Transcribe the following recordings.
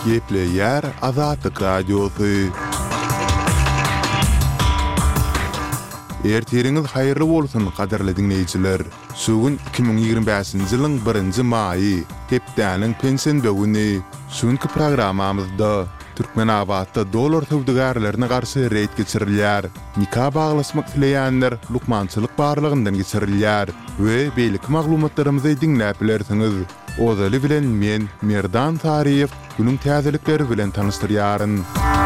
Gepleyer Azatlyk Radiosu. Erteriňiz haýyrly bolsun, gaderli dinleýijiler. Şugun 2025-nji ýylyň 1-nji maýy, hepdäniň pensiýa güni. Şuňky programmamyzda Türkmenabadda dolar töwdügärlerine garşy reýt geçirilýär. Nikah baglasmak dileýänler lukmançylyk barlygyndan geçirilýär we beýlik maglumatlarymyzy dinläp bilersiňiz. Ozaly bilen men Merdan Tariýew günüň täzelikleri bilen tanystyryaryn.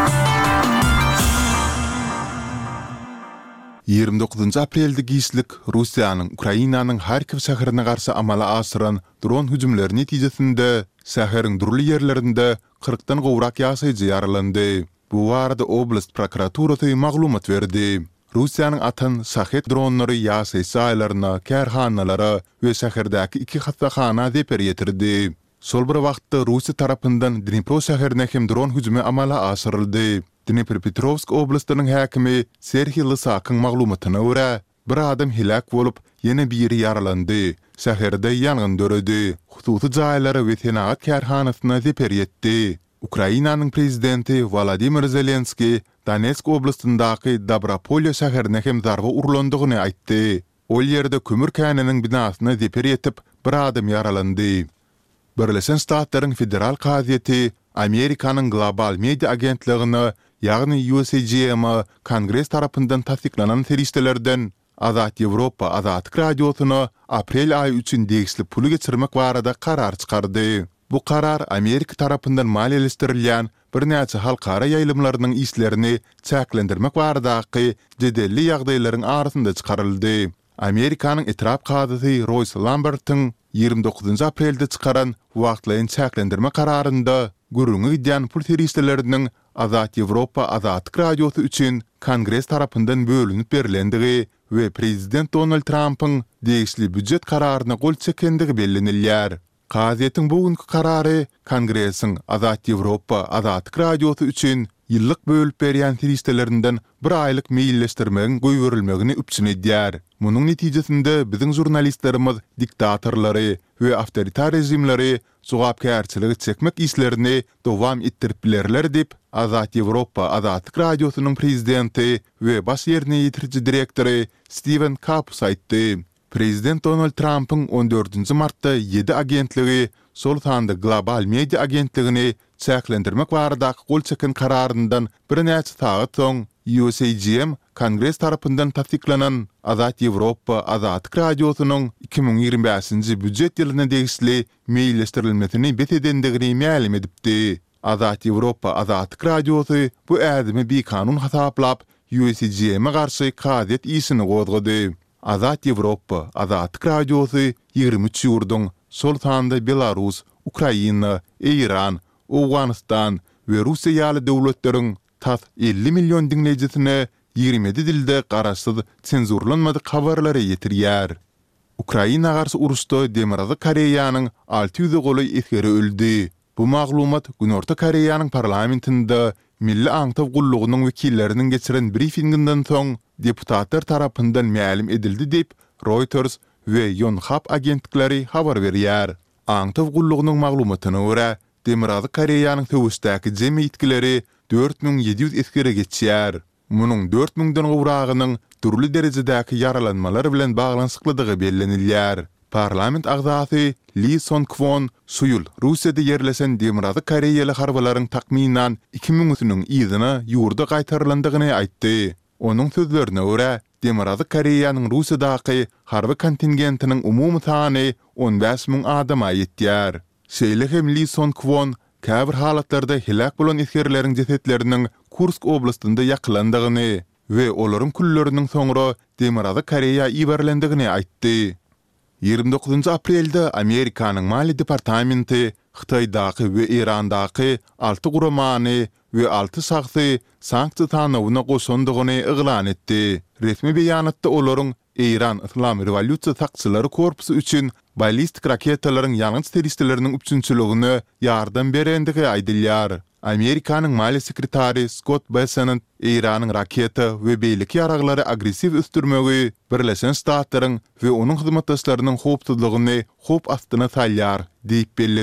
29 aprelde giýişlik Russiýanyň Ukrainanyň Harkiv şäherine garşy amala asyran dron hüjümleri netijesinde şäheriň durly ýerlerinde 40-dan gowrak ýaşaýjy ýaralandy. Bu barada oblast prokuraturasy maglumat berdi. Russiýanyň atan şahet dronlary ýaşaýjy aýlaryna, kärhanalara we şäherdäki 2 hastaxana zeper ýetirdi. Sol bir wagtda Russiýa tarapyndan Dnipro şäherine hem dron hüjümi amala asyryldy. Dnipropetrovsk oblastynyň häkimi Serhiy Lysakyň maglumatyna görä, bir adam hilak bolup, ýene biri ýaralandy. Şäherde ýangyn döredi. Hususy jaýlary we senat kärhanasyna zeper ýetdi. Ukrainanyň prezidenti Volodymyr Zelenski Donetsk oblastyndaky Dobropolye şäherine hem zarba urlandygyny aýtdy. Ol ýerde kömür käniniň binasyna zeper ýetip, bir adam ýaralandy. Birleşen Ştatlaryň federal gazieti Amerikanyň global media agentligini, ýagny USAGM Kongres tarapyndan tasdiklanan teristlerden Azat Ýewropa Azatlyk Radiosyna aprel aýy üçin degisli puly geçirmek barada karar çykardy. Bu karar Amerika tarapyndan maliýeleşdirilýän bir näçe halkara ýaýlymlarynyň islerini çäklendirmek baradaky jedelli ýagdaýlaryň arasynda çykaryldy. Amerikanyň etrap gazyty Royce Lambert'ın 29 aprelde çykaran wagtlaýyn çäklendirme kararynda gürüňi gidýän pul teristleriniň Azat Ýewropa Azatlyk Radiosy üçin Kongres tarapyndan bölünip berilendigi we prezident Donald Trump'ın degisli büdjet kararyna gol çekendigi bellenilýär. Gazetin bugünkü karary Kongresiň Azat Ýewropa Azatlyk Radiosy üçin ýyllyk bölüp berýän teristlerinden bir aýlyk meýilleşdirmegiň goýberilmegini üpçün edýär. Munyň netijesinde biziň jurnalistlerimiz diktatorlary we awtoritar rejimleri jogapkärçiligi çekmek islerini dowam etdirip bilerler dip Azat Ýewropa Azatlyk Radiosynyň prezidenti we baş ýerine ýetiriji direktory Steven Kapus aýtdy. Prezident Donald Trump'ın 14 martda 7 agentligi sol sanda global media agentligini çäklendirmek baradaky gol çeken kararyndan bir näçe saat soň USAGM Kongres tarapyndan tasdiklanan Azat Ýewropa Azatlyk Radiosynyň 2025-nji büdjet ýylyna degisli meýilleşdirilmesini betedendigini ma'lum edipdi. Azat Ýewropa Azatlyk Radiosy bu ädimi bir kanun hasaplap USAGM'e garşy kazet isini gozgady. Azat Ýewropa Azatlyk Radiosy 23 ýurdun sol sanda Belarus, Ukraina, Iran, Awganistan we Russiýa ýaly döwletleriň tas 50 milyon dinleýijisine 27 dilde garaşsyz senzurlanmady habarlary ýetirýär. Ukraina garşy uruşda Demirazy Koreýanyň 600 goly esgeri öldü. Bu maglumat Günorta Koreýanyň parlamentinde Milli Aňtaw Gullugynyň wekilleriniň geçiren briefinginden soň deputatlar tarapyndan ma'lum edildi dip Reuters we Yonhap agentlikleri habar berýär. Aňtaw Gullugynyň maglumatyna görä, Demirazy Koreýanyň töwüstäki jemy ýetkileri 4700 eskere geçýär. Munyň 4000-den gowragynyň turly derejedäki yaralanmalar bilen baglanşyklydygy bellenilýär. Parlament agzasy Lee Song-kwon Suyul Russiýada ýerleşen Demirazy Koreýaly harbalaryň takminan 2000-nyň ýylyna ýurda gaýtarlandygyny aýtdy. Onuň sözlerine görä, Demirazy Koreýanyň Russiýadaky harby kontingentiniň umumy sany 15.000 adama ýetýär. Şeýle hem Lee Song-kwon käbir halatlarda hilak bolan eskerleriň jesetleriniň Kursk oblastynda ýaklandygyny we olaryň külleriniň soňra Demirazy Koreýa iberlendigini aýtdy. 29 aprelde Amerikanyň Mali Departamenti Xitaydaky we Irandaky 6 guramany we 6 şahsy sanksiýa tanawyna goşandygyny eglan etdi. Resmi beýanatda olaryň İran Islam Revolýusiýa sakçylary korpusy üçin ballistik raketalaryň ýalňyç teristleriniň üçinçiligini ýardam berendigi aýdylýar. Amerikanyň Mali sekretary Scott Bessent Iranyň raketa we beýlik ýaraglary agressiv üstürmegi Birleşen Ştatlaryň we onuň hyzmatdaşlarynyň howpsuzlygyny howp astyna salýar diýip